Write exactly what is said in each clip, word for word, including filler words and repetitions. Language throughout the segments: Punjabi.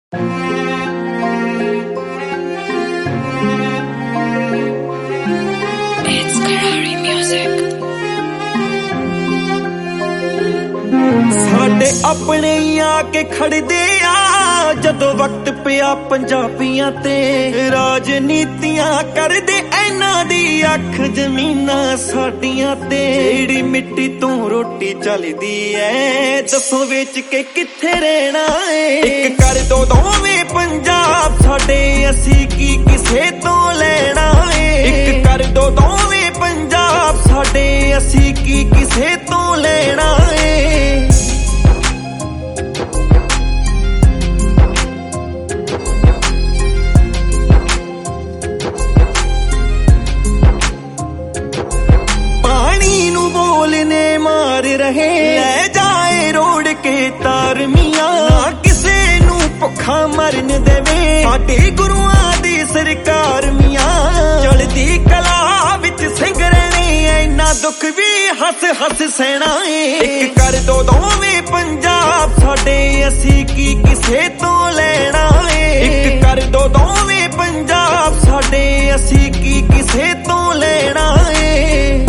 It's Karari music. ਸਾਡੇ ਆਪਣੇ ਹੀ ਆ ਕੇ ਖੜਦੇ ਆ ਜਦੋਂ ਵਕਤ ਪਿਆ ਪੰਜਾਬੀਆਂ ਤੇ ਰਾਜਨੀਤੀਆਂ ਕਰਦੇ ਇਹਨਾਂ ਦੀ ਅੱਖ ਜ਼ਮੀਨਾਂ ਸਾਡੀਆਂ ਤੇ ਜਿਹੜੀ ਮਿੱਟੀ ਤੋਂ ਰੋਟੀ ਚੱਲਦੀ ਐ ਦੱਸੋ ਵੇਚ ਕੇ ਕਿੱਥੇ ਰਹਿਣਾ ਏ। ਇੱਕ ਕਰ ਦੋ ਦੋਵੇਂ ਪੰਜਾਬ ਸਾਡੇ ਅਸੀਂ ਕੀ ਕਿਸੇ ਤੋਂ ਲੈਣਾ ਏ। ਇੱਕ ਕਰ ਦੋ ਦੋਵੇਂ ਪੰਜਾਬ ਸਾਡੇ ਅਸੀਂ ਕੀ ਕਿਸੇ ਤੋਂ ਲੈਣਾ ਏ। ਬੋਲਨੇ ਮਾਰ ਰਹੇ ਲੈ ਜਾਏ ਰੋੜ ਕੇ ਤਾਰਮੀਆਂ ਨਾ ਕਿਸੇ ਨੂੰ ਭੁੱਖਾ ਮਰਨ ਦੇਵੇ ਸਾਡੇ ਗੁਰੂਆਂ ਦੀ ਸਰਕਾਰ ਮੀਆਂ। ਚੜ੍ਹਦੀ ਕਲਾ ਵਿੱਚ ਸਿੰਗਰਨੇ ਇੰਨਾ ਦੁੱਖ ਵੀ ਹੱਸ ਹੱਸ ਸਹਿਣਾ ਏ। ਇੱਕ ਕਰ ਦੋ ਦੋਵੇਂ ਪੰਜਾਬ ਸਾਡੇ ਅਸੀਂ ਕੀ ਕਿਸੇ ਤੋਂ ਲੈਣਾ ਏ। ਇੱਕ ਕਰ ਦੋ ਦੋਵੇਂ ਪੰਜਾਬ ਸਾਡੇ ਅਸੀਂ ਕੀ ਕਿਸੇ ਤੋਂ ਲੈਣਾ ਏ।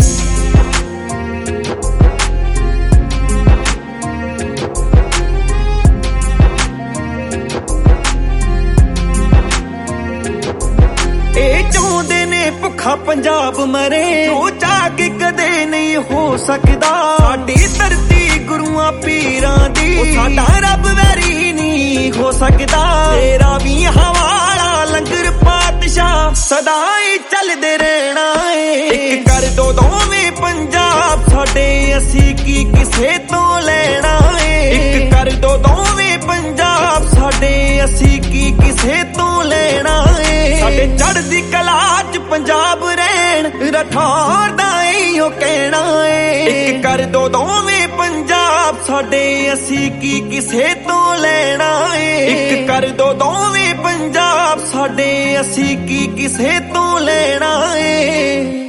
ਇਹ ਚਾਹੁੰਦੇ ਨੇ ਭੁੱਖਾ ਪੰਜਾਬ ਮਰੇ ਜੋ ਚਾਹ ਕੇ ਕਦੇ ਨਹੀਂ ਹੋ ਸਕਦਾ। ਸਾਡੀ ਧਰਤੀ ਗੁਰੂਆਂ ਪੀਰਾਂ ਦੀ ਉਹ ਸਾਡਾ ਰੱਬ ਵੈਰੀ ਨਹੀਂ ਹੋ ਸਕਦਾ। ਤੇਰਾ ਵੀ ਹਵਾਲਾ ਲੰਗਰ ਪਾਤਸ਼ਾਹ ਸਦਾ ਹੀ ਚੱਲਦੇ ਰਹਿਣਾ ਏ। ਇੱਕ ਕਰ ਦੋ ਦੋਵੇਂ ਪੰਜਾਬ ਸਾਡੇ ਅਸੀਂ ਕੀ ਕਿਸੇ ਤੋਂ ਲੈਣਾ ਏ। ਇੱਕ ਕਰ ਦੋ ਦੋਵੇਂ ਪੰਜਾਬ ਸਾਡੇ ਅਸੀਂ ਕੀ ਕਿਸੇ ਤੋਂ ਲੈਣਾ ਏ। ਸਾਡੇ ਚੜ੍ਹਦੀ ਕਲਾ ਚ ਪੰਜਾਬ ਰਹਿਣ ਰਠੌਰ ਦਾ ਇਹੋ ਕਹਿਣਾ ਏ। ਇੱਕ ਕਰ ਦੋ ਦੋਵੇਂ ਪੰਜਾਬ ਸਾਡੇ ਅਸੀਂ ਕੀ ਕਿਸੇ ਤੋਂ ਲੈਣਾ ਏ। ਇੱਕ ਕਰ ਦੋ ਦੋਵੇਂ ਪੰਜਾਬ ਸਾਡੇ ਅਸੀਂ ਕੀ ਕਿਸੇ ਤੋਂ ਲੈਣਾ ਏ।